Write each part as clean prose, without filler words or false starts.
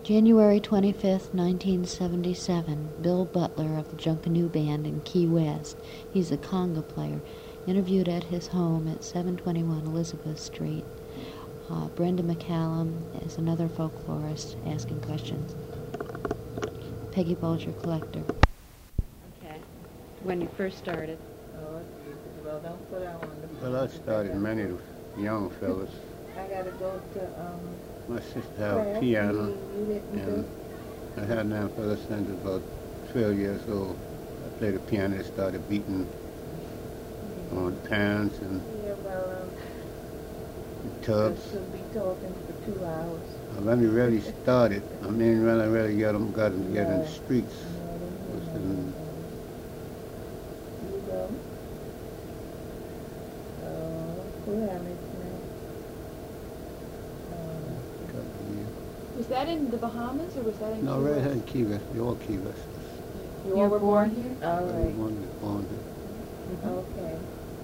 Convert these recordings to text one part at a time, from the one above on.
January 25th, 1977. Bill Butler of the Junkanoo Band in Key West. He's a conga player. Interviewed at his home at 721 Elizabeth Street. Brenda McCallum is another folklorist asking questions. Peggy Bulger, collector. Okay. When you first started? Oh, well, don't put out on the... Well, I started many of the young fellas. I gotta go to, My sister had a piano, you didn't and I had them fellas since about 12 years old. I played the piano and started beating on pans and Yeah, well, tubs. I should be talking for 2 hours. When we really started, I mean, when I really got them to get in the streets. Was in You go. Who have it a couple of years. Was that in the Bahamas or was that in No, Key right West? here in Key West, the old Key West. You all were born here? now? All right. Everyone was born here. Okay.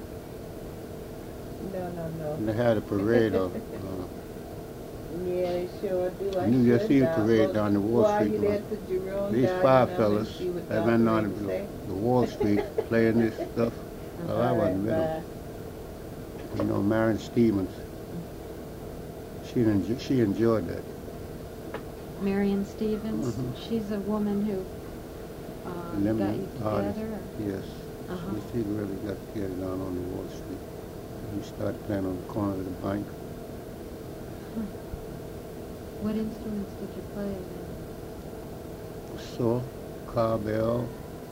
No. And they had a parade of, Yeah, they sure do. New Year's Eve parade down the Wall Street While Road. you at the Jerome These Garden, five I'm gonna fellas see what that went Dr. on Ring say. the Wall Street playing this stuff. Well, I wasn't with them. You know, Marion Stevens. She enjoyed that. Marion Stevens. She's a woman who Lemon got you artist. together? Yes. Uh-huh. She really got together down on the Wall Street. We started playing on the corner of the bank. What instruments did you play then? Saw, cowbell,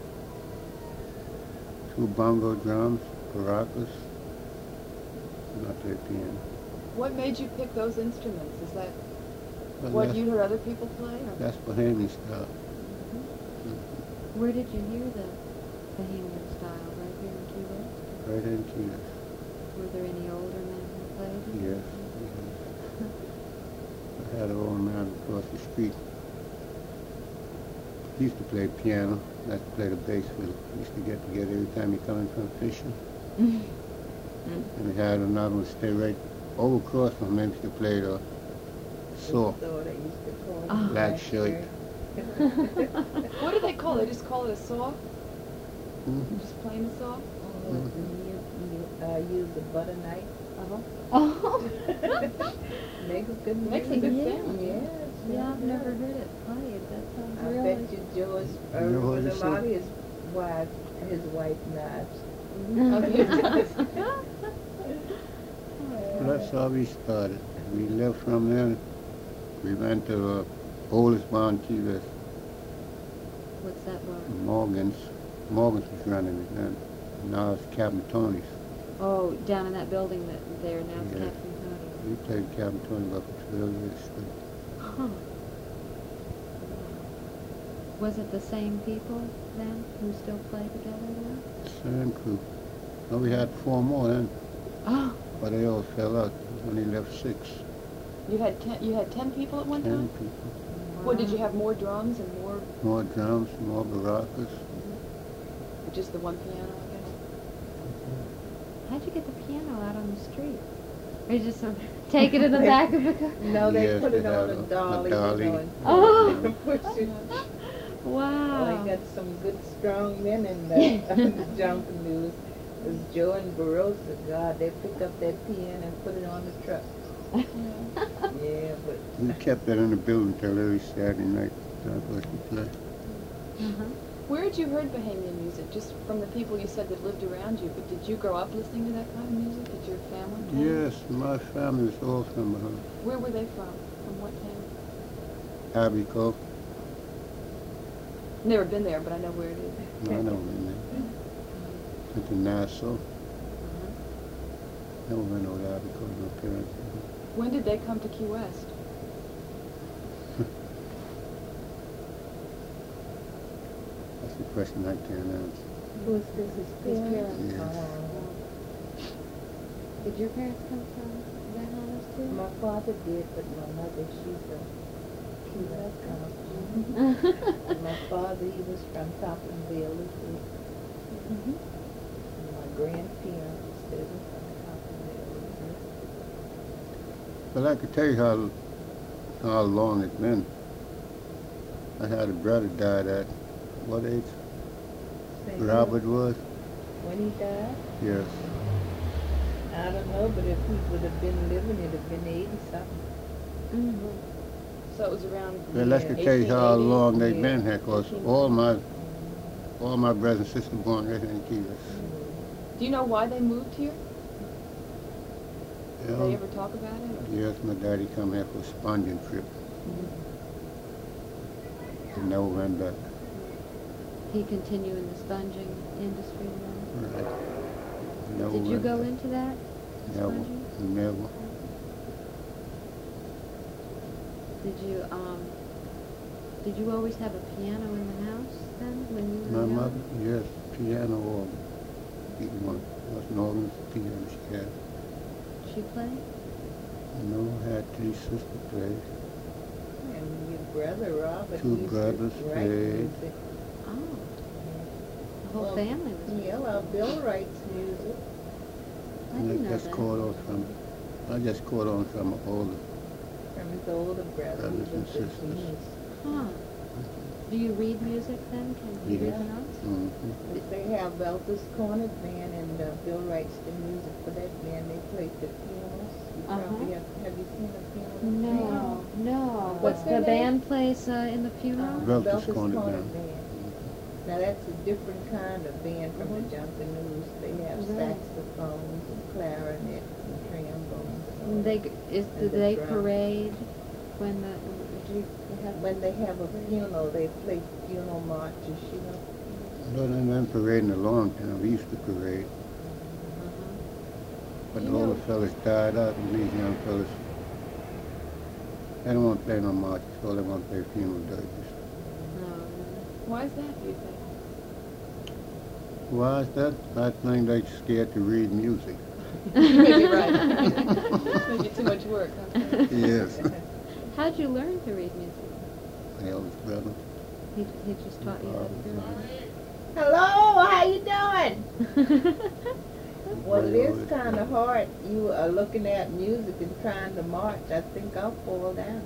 2 bongo drums, maracas, and I played piano. What made you pick those instruments? Is that Well, what that's, you heard other people play? Or? that's Bohemian style. Where did you hear the Bohemian style? Right here in Key West? Right in Key West. Were there any older men who played it? Yes. I had an old man across the street. He used to play piano. I used to play the bass fiddle. We used to get together every time he come in from fishing. And we had another one stay right over across from him. He used to play the saw, So they used to call it Ah. black shirt. What do they call it? They just call it a saw? Mhm. Just plain a saw? You use the butter knife. Oh, Makes a good Makes a music. good yeah. sound. Yes. Yeah, I've never heard it played. That sounds I really... bet you George You know what with he a said? lot of his wife knives. Well, that's how we started. We left from there. We went to the oldest bar in Key West, What's that word? Morgan's. Morgan's was running it then. Now it's Captain Tony's. Oh, down in that building that there now it's Yeah. Captain Tony. We played Captain Tony about for 12 years straight. Huh. Was it the same people then who still play together now? Same crew. Well, we had 4 more then, Oh, but they all fell out. Only left 6. You had 10 people at one 10 time? people. What, did you have more drums and more, More drums, more baracas. or just the one piano, I guess? how'd you get the piano out on the street? Or you just sort of take it in the back of the car? No, they Yes, put they it on have a a dolly. dolly. You know, and Oh. push it. Wow. They got some good strong men in the jumping news. It was Joe and Barossa. God, they picked up that piano and put it on the truck. Yeah, but We kept that in the building till every Saturday night. That's what we play. Where had you heard Bohemian music? Just from the people you said that lived around you, but did you grow up listening to that kind of music? Did your family play? Yes, my family was all from Where were they from? From what town? Abico. Never been there, but I know where it is. No, I know in there. Went to Nassau. Never went over to Abico, no parents. When did they come to Key West? That's the question I can't answer. who's this? His parents. Yes. Did your parents come from the Bahamas too? My father did, but my mother, she's a Key West girl. And my father, he was from Toplinville, Italy. And my grandparents, they were from Toplinville, Italy. But I could tell you how long it's been. I had a brother died at, what age Say Robert was? when he died? Yes. I don't know, but if he would have been living, it'd have been 80-something. Mm-hmm. So it was around. Well, let's Yeah. tell you how 1880. long they've Yeah. been here, 'cause all my brothers and sisters born right here in Key West. Do you know why they moved here? Did they Yeah. ever talk about it? Or? Yes, my daddy come here for a sponging trip. He never went back. He continued in the sponging industry then? Right. Never Did you went go back. into that? Never. sponging? Never. Did you always have a piano in the house then when you were My young? mother, yes, piano organ. Even one was an organ, piano she had. She played? No, had 3 sisters play. And your brother Robert Two used brothers to write played. music. Oh, the whole Well, family was. Yeah, well, Bill writes music. I And didn't I know just that. caught on from an older. From his older brother, Brothers he and was the sisters. genius. Huh. Do you read music then? Can you read Yeah. the notes? Mm-hmm. They have Belter's Corner Band, and Bill writes the music for that band. They play the pianos. You probably have you seen a piano? No, no. What's the their name? band plays in the funeral? Belter's Corner Band. Now that's a different kind of band from the Junkanoo. They have Right. saxophones and clarinet and trombones. And do And the they drum. parade when the do you have When they have a funeral, they play funeral marches, you know. But I haven't paraded in a long time. We used to parade. But You all know- the fellas died out, and these young fellas, they don't want to play no marches, all they want to play funeral dirges. Why is that, do you think? Why is that? I think they're scared to read music. Maybe right. Maybe too much work. Huh? Yes. How'd you learn to read music? My eldest brother. He just taught you how to do Hello, how you doing? it. Well, it is Always kind of hard. You are looking at music and trying to march. I think I'll fall down.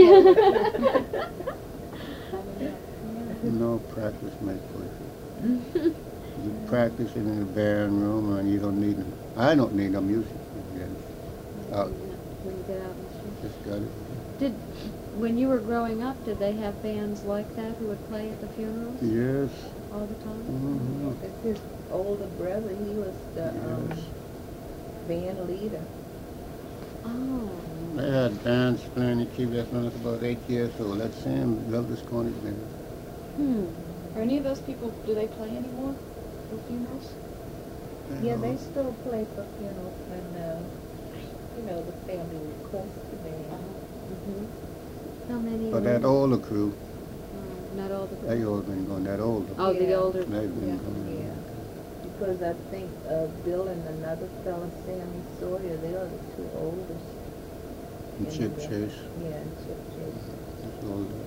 No practice makes perfect. You practice it in the band room, and you don't need. I don't need no music. Out, When you get out in the street. just got it. When you were growing up, did they have bands like that who would play at the funerals Yes. all the time? Mm-hmm. It's his older brother. He was the Yes. band leader. Oh. They had bands playing in Key West when I was about 8 years old. That's Sam Belter's Corner Band. Are any of those people, do they play anymore for funerals? Yeah, they still play for funerals when, the family requests the band. How many? But were- that older crew, Not all the. they all been going, that older. Oh, the Yeah. older. They've been Yeah. going. Yeah. Because I think Bill and another fella, Sammy Sawyer, they are the two oldest. And in Chip the- Chase, Yeah, and Chip Chase. that's older.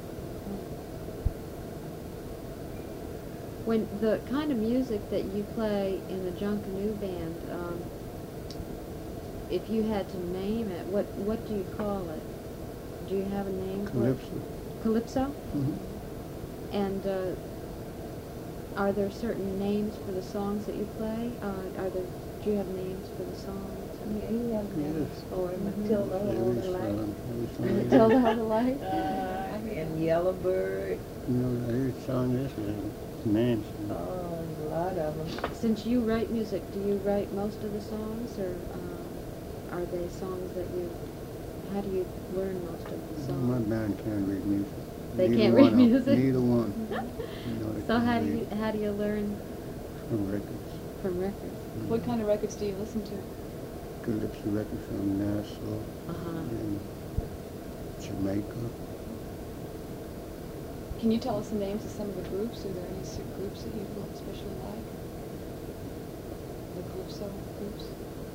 When the kind of music that you play in the Junkanoo band, if you had to name it, what do you call it? Do you have a name for it? Calypso. Calypso? Mhm. And are there certain names for the songs that you play? Do you have names for the songs? Yeah, he has names Yes. for him. Matilda Hold the Light. Every Matilda Hold the Light? And Yellowbird. every song is names. Oh, a lot of them. Since you write music, do you write most of the songs, or are they songs that you? How do you learn most of the My songs? band can't read music. They Neither can't one read of 'em. music? Neither one. You know, they So can't how do you learn From records. from records? What kind of records do you listen to? Calypso records from Nassau and Jamaica. Can you tell us the names of some of the groups? Are there any groups that you especially like? The Calypso groups?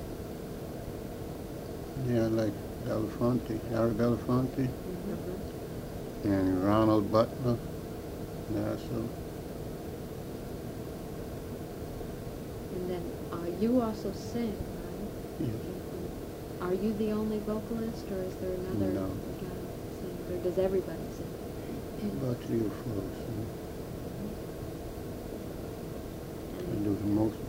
Yeah, like Belafonte, Harry Belafonte, Mm-hmm. and Ronald Butler, Nassau. And then you also sing, right? Yes. Are you the only vocalist, or is there another No. guy that sings, or does everybody sing? About 3 or 4. So I do the most.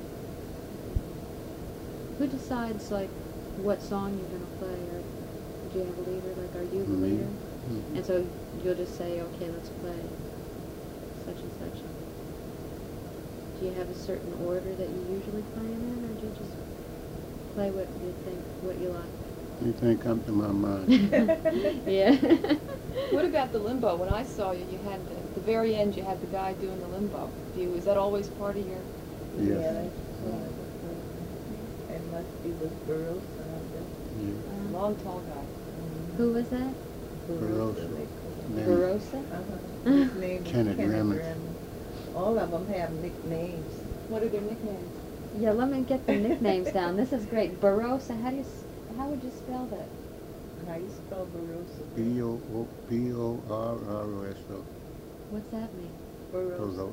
Who decides, like, what song you're going to play, or do you have a leader? Like, are you the Me. leader? Mhm. And so you'll just say, okay, let's play such and such. Do you have a certain order that you usually play them in, or do you just play what you think, what you like? Anything come to my mind. Yeah. What about the limbo? When I saw you, you had at the very end. You had the guy doing the limbo. Is that always part of your? Yes. Yeah, that's one of the first. It must be with girls. Yeah. Long, tall guy. Who was that? Barossa. Name- Barossa? Uh-huh. His name is Kenneth Remmons. Remmons. All of them have nicknames. What are their nicknames? Yeah, let me get the nicknames down. This is great. Barossa, how would you spell that? How you spell Barossa? B-O-R-R-O-S-O. What's that mean? Barossa.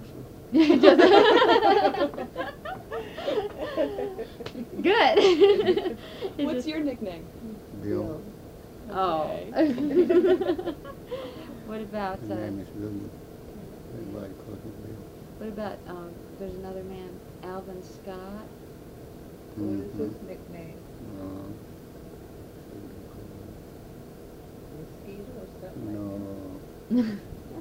Good. What's your nickname? Bill. Oh. Okay. What about His name is William. Everybody calls him Bill. what about there's another man, Alvin Scott. What is his Mhm. nickname? Mosquito or something No. like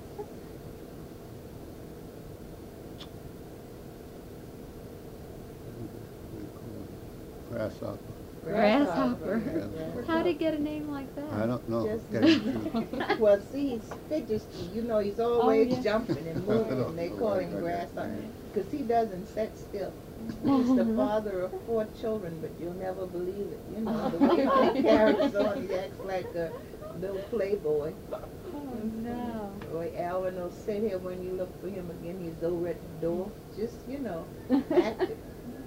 Grasshopper. that? Grasshopper. Yeah. How'd he get a name like that? I don't know. Just- Get it. Well, see, he's fidgety. You know, he's always yeah. jumping and moving, and they call him Grasshopper. Because he doesn't sit still. He's the father of 4 children, but you'll never believe it. You know, the way he carries on, he acts like a little playboy. Oh no. Boy, Alvin will sit here when you look for him again. He's over at the door, just, you know, active.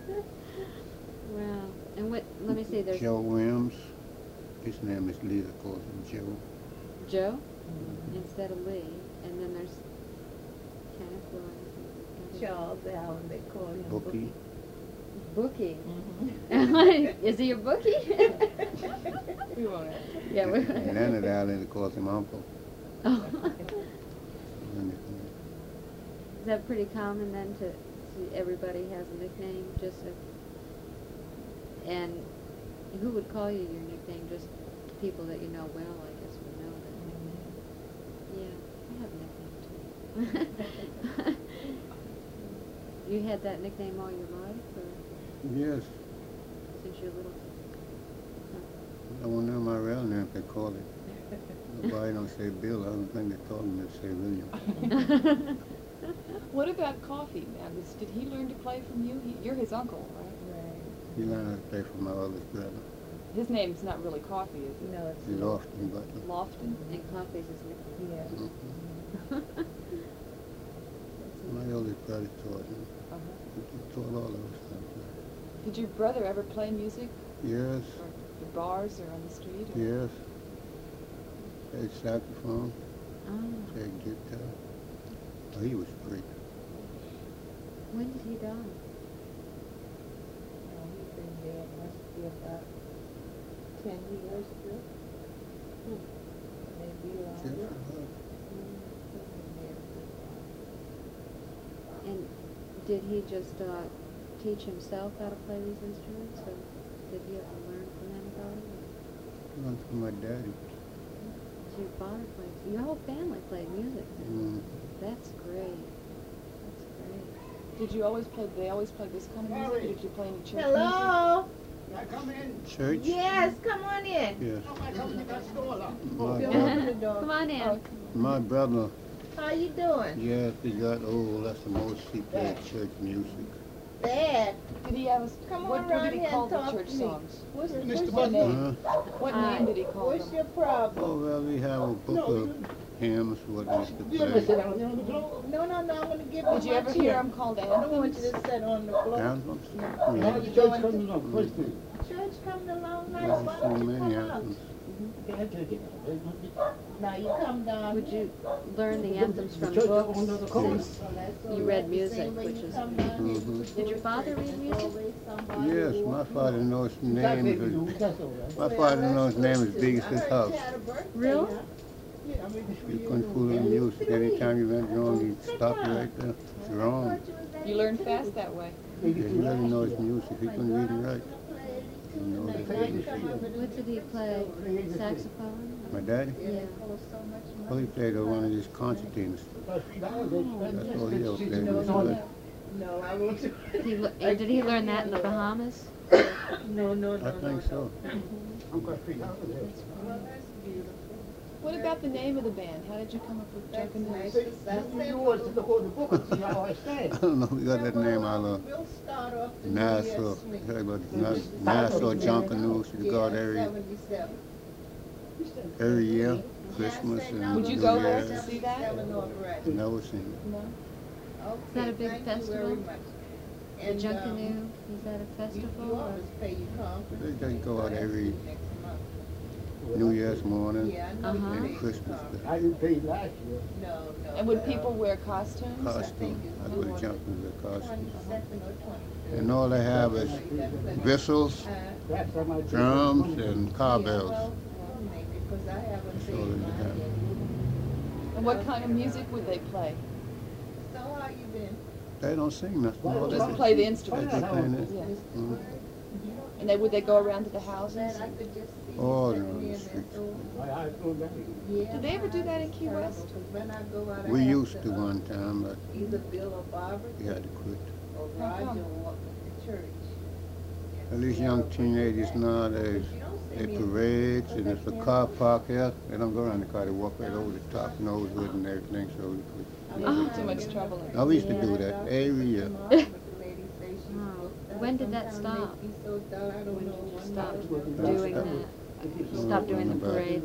Wow. And what? Let me see. There's Joe Williams. His name is Lee. They call him Joe. Joe instead of Lee, and then there's Kenneth Williams. Charles Allen, they call him Bookie. Bookie. Mhm. Is he a bookie? We won't ask. Yeah. And Leonard Allen, they call him Uncle. Oh. And Is that pretty common then to see everybody has a nickname just and who would call you your nickname? Just people that you know well, I guess would know that. Yeah, I have a nickname too. You had that nickname all your life, or Yes. since you're little? I won't know my real name, they call it. Nobody don't say Bill. I don't think they told him to say William. What about Coffee? Now, did he learn to play from you? You're his uncle, right? Right. He learned how to play from my oldest brother. His name's not really Coffee, is it? No, it's He's often, but Lofton? And Coffee's his nickname. Yeah. my oldest brother taught him. Uh-huh. He taught all of us how to play. Did your brother ever play music? Yes, Or at bars or on the street? Or? yes. Played saxophone, Oh, played guitar. Oh, he was great. when did he die? No, he's been dead, must be about 10 years ago. Maybe Just longer. about. And did he just teach himself how to play these instruments, or did he ever learn from anybody? Learned from my daddy. So your father played, your whole family played music then. Mm. That's great. That's great. Did you always play, they always play this kind of music? Or did you play any church music? Hello? Church? Yes, come on in. Yes. Go My, open the door. Come on in. Oh, my brother, How you doing? yes, he got old. That's the most he played church music. Dad, did he have a, come on what around did he here call and the talk church to me. songs? What's Your your name? Huh? What name did he call What's them? your problem? Oh, well, we have a book of hymns, what we used to play. No, I'm going to give Did you my ever chair. hear him called I don't want anthems? you to sit on the floor. Anthems? No. Yeah. The church coming along nice. Why So don't you many come out? anthems. Now you come down. Would here. you learn the anthems from books? Well, that's all You right. read The music, same way which you is- come down here, Mhm. you Did your do father it. read There's music? always somebody Yes, my walking father around. knows names. My father knows names as big as his house. Really? You couldn't fool the music. Anytime you went wrong, you'd stop you right there. It's wrong. You learn fast that way. Yeah, he really knows music. He couldn't read and write. He knows it. What did he play? Saxophone? My daddy? Yeah. Well, he played on one of these concertinas. That's all he ever played. No, I won't do it. Did he learn that in the Bahamas? No. I think so. Well, that's beautiful. What about the name of the band? How did you come up with That's Junkanoo? nice. I don't know. We got that name out of We'll start off the Nassau. Heard about Nassau Junkanoo. You go out every year, Christmas and Would you New go there Year's. to see that? Never seen it. No. Is that a big festival? The And, Junkanoo? Is that a You festival? or- always pay your conference. They go out every Next month. New Year's morning Yeah, I know Uh-huh. you and paid Christmas your Day. I didn't pay last year. No. And would people wear costumes? Costume. I put a jumping with a costume. 22nd or 23rd. And all they have is whistles, Last time I paid drums, $20. and cowbells. Well, maybe, because I haven't That's paid all they mine have. yet. And what kind of music would they play? So how you been? They don't sing nothing. All they Just do- play the They instruments? just playing it. Yeah. Mhm. And would they go around to the houses? That I could just see you All sitting around the there and streets. so- I don't know. Yeah. Did they ever do that in Key West? Because when I go out, I We have used to one time, but Either Bill or Barbara we had to quit. or How Roger come? walk with the church. At least young teenagers now, they parades, and if a car park here, they don't go around the car, they walk right over the top, nose hood and everything, so we quit. Too much trouble. Now, we used to do that every year. When did that stop? Stop doing that. Stop doing the parade.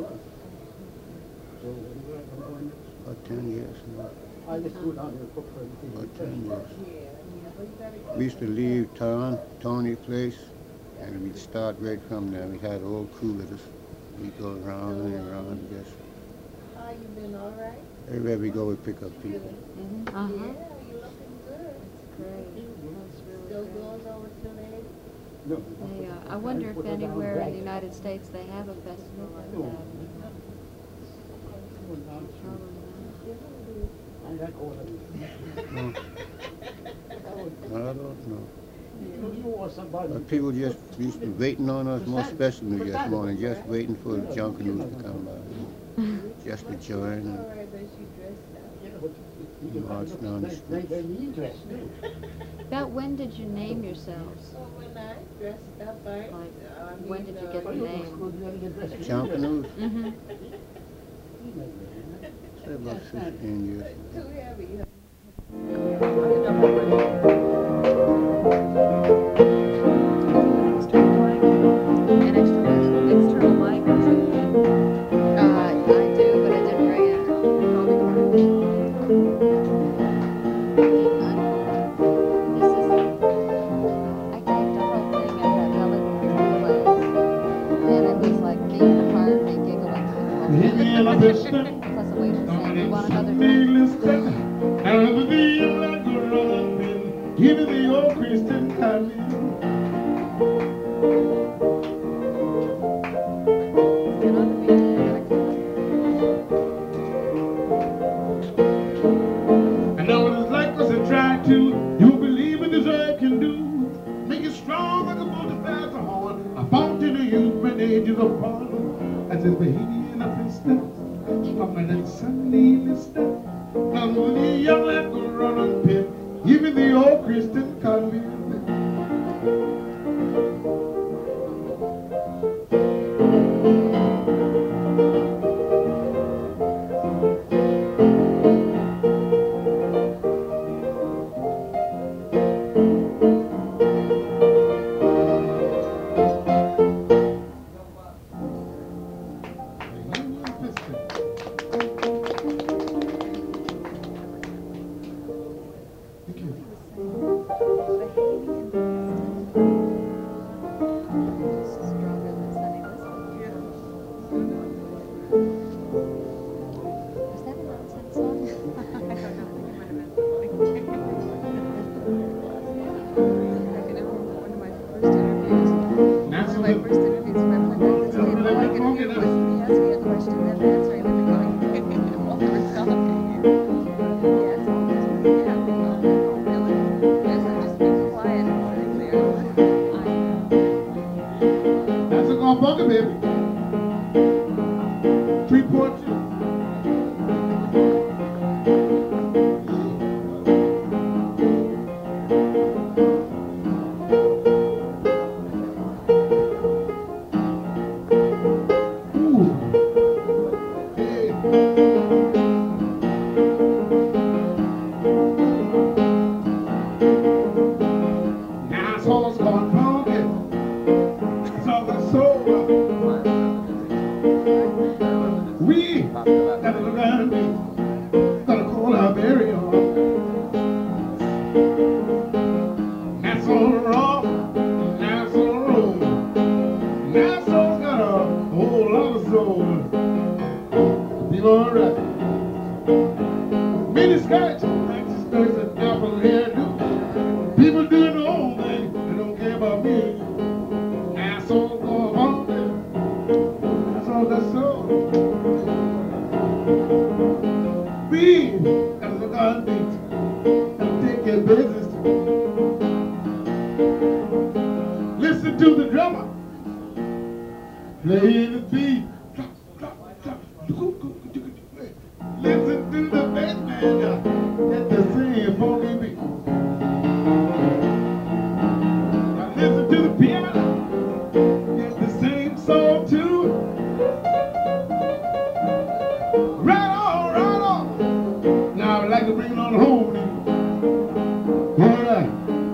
About 10 years now. I just go down there cook for everything. About 10 years. We used to leave Tony's place, and we'd start right from there. We had all crew with us. We'd go around and around, I guess. How you been, all right? Everywhere we go, we pick up people. Uh-huh. Yeah, you looking good. Great. Still goes over till the 80s? No. They, I wonder if anywhere in the United States they have a festival like that. I like all of it. No, I don't know. You want somebody. But people just used to be waiting on us, more especially New Year's morning, just waiting for the Junkanews to come by, just to join All and right, but she dressed up. Yeah, but you march down the street. They need dress too. About when did you name yourselves? So when I dressed up, I When did you get the Well, you name? must go there and get dressed. Junkanews. Mm-hmm. Say about 15 years. too heavy, huh? An external mic? I do, but I didn't bring it. I gave the whole thing at that Ellen place, and it was like being a Harvey giggling. Plus a waitress saying, "You want another drink?" Give me the old Christian honey. Get on the beat. I know what it's like was to try to. You believe in this earth can do. Make it strong like a multiplier to horn. A fountain of youth when ages apart. As if Bohemian up in steps. From an Sunday step. Come with the young lad go run on pit. Give me the old Christian convent. Thank you. We gotta look at me. Gotta call our very own. Nassau Rock, Nassau Road. Nassau's got a whole lot of soul. People alright. Mini skirts, maxi skirts, and apple hairdo. People doing their own thing, they don't care about me. Nassau's going on there. Nassau got soul. We gotta look on things and take care of business. Listen to the drummer playing the beat. Listen to the bass man get the same funky beat. Now listen to the piano, get the same song too. Right on, right on. Now I'd like to bring it on home. All right.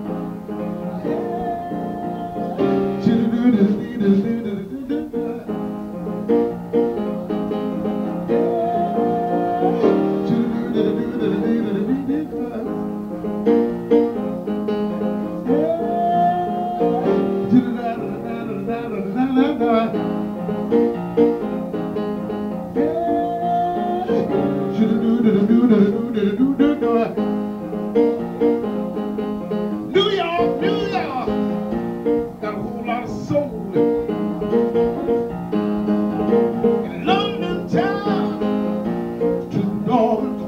New York, New York, got a whole lot of soul. In London town, to North.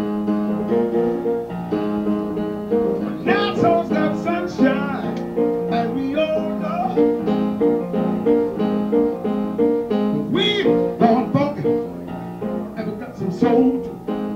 Nassau's got sunshine, as we all know. We born funky, and we got some soul too.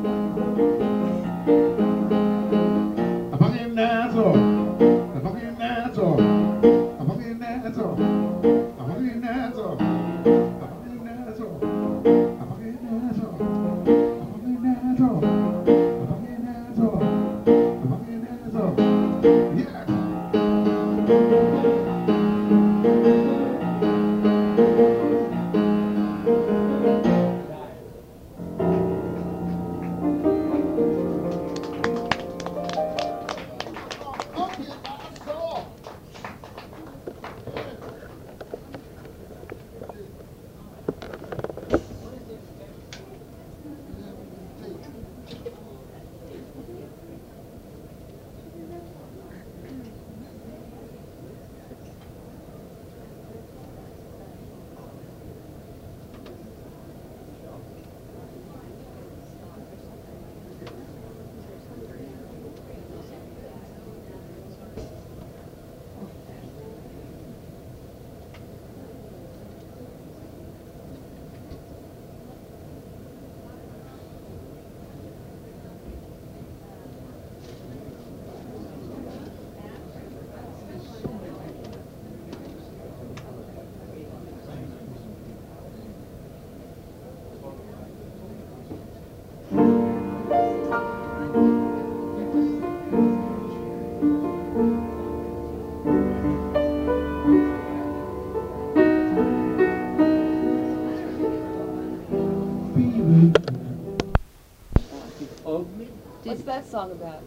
What's that song about?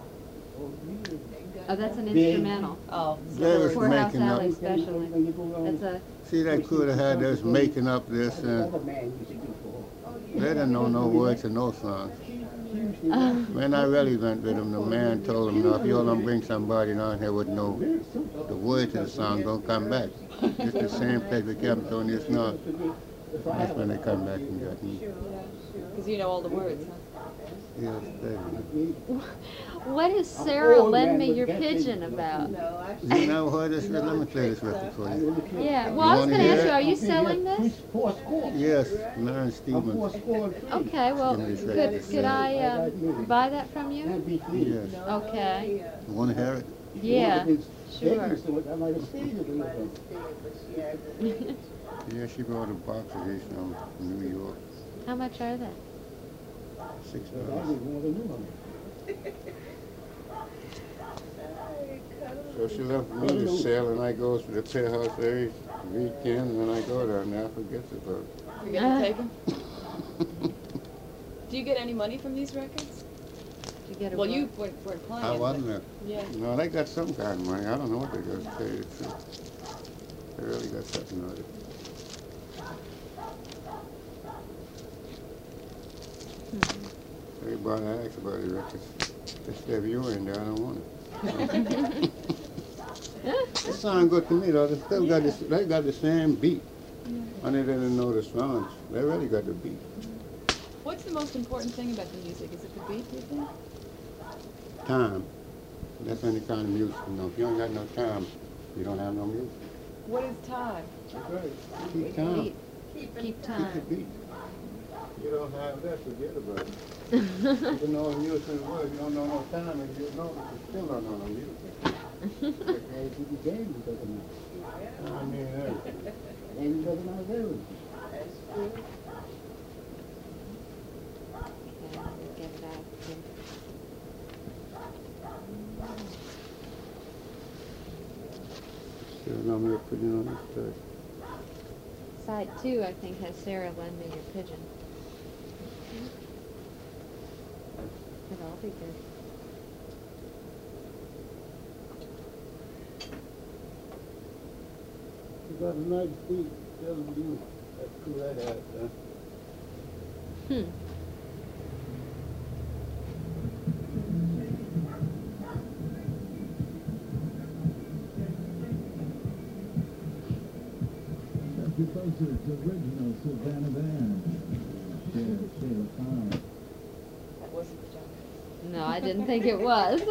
Oh, that's an instrumental. Oh, They was Courthouse making up. Alley especially. That's a See, they could have had us making up this, and they didn't know no words to no songs. Man, I really went with them. The man told them, "No, if you don't bring somebody down here with no the words to the song, don't come back." It's the same place we kept on this now. That's when they come back and got me. because you know all the words, huh? Yes, definitely. What is Sarah lend me your pigeon about? You know what this is? Let me play this record for you. Yeah, well, I was going to ask you, are you selling this? Yes, Maren Stevens. Okay, well, could I buy that from you? Yes. Okay. You want to hear it? Yeah, sure. Yeah, she brought a box of these from New York. How much are they? $6. So she left me to sell, and I go to the pit house every weekend, and I go there and I forget about it. You gonna take them? Do you get any money from these records? You get a Well, what? you weren't playing. I but- wasn't there. Yeah. No, they got some kind of money. I don't know what they got to tell you the truth. They really got something on it. They brought an ask about the records. They said if you were in there, I don't want it. It sound good to me though. They still got this. They got the same beat. And they didn't know the songs. They really got the beat. What's the most important thing about the music? Is it the beat, do you think? Time. That's any kind of music. You know, if you ain't got no time, you don't have no music. What is time? That's right. Keep time. Keep Keep the time. beat. You don't have that, forget about it. You can know the music in the world. You don't know no time, and you know, but you still don't know no music. Because you the game doesn't know. I mean, and doesn't know everything. That's true. Yeah, we'll get back to. Still know me putting on this third. Side 2, I think, has Sarah lend me your pigeon. It'll all be good. You got a nice beat, telling you. That's cool, that has, huh? That's because it's original Savannah Band. Sheila Khan. That wasn't the Junkies. No, I didn't think it was.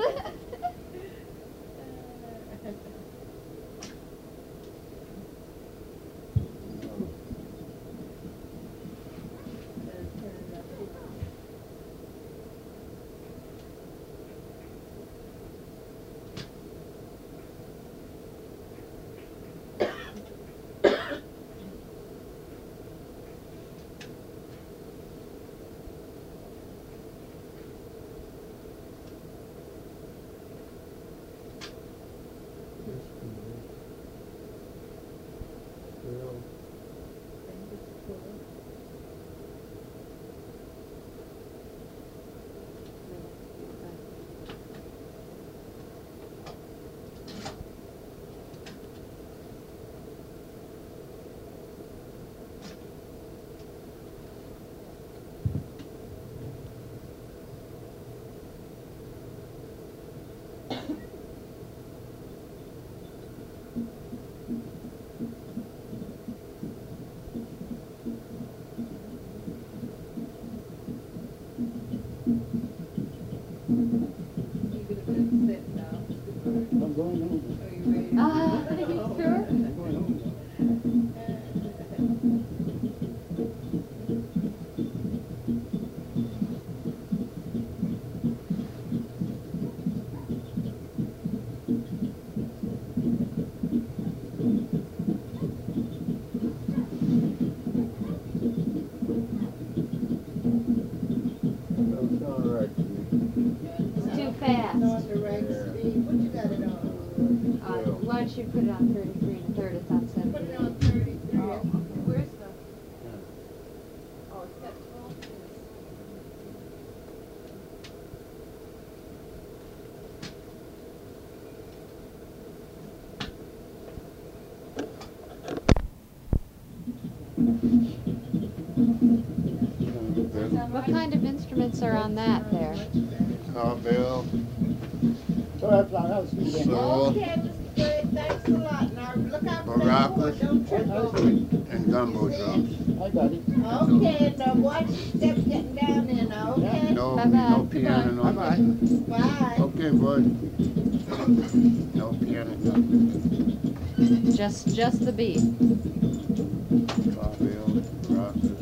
You could have been sitting down. I'm going home. Are you ready? Are you sure? I'm going home. Don't sound right to me. It's too fast. On the right speed. What you got it on? Why don't you put it on 33 and a third? It's on Put it 70. on 33. Where's the? Oh, it's that 12? What kind of instruments are on that there? Cowbell, So that's like, I'll see you then. Soul, Okay, Mr. Fred, thanks a lot. Now look out for that Maracas. board. Don't trip over it. and gumbo drums. I got it. Okay, now watch your steps getting down there now, okay? No, Bye-bye. no piano, no Bye-bye. Bye. Okay, bud. No piano, nothing. Just the beat. Cowbell, Maracas.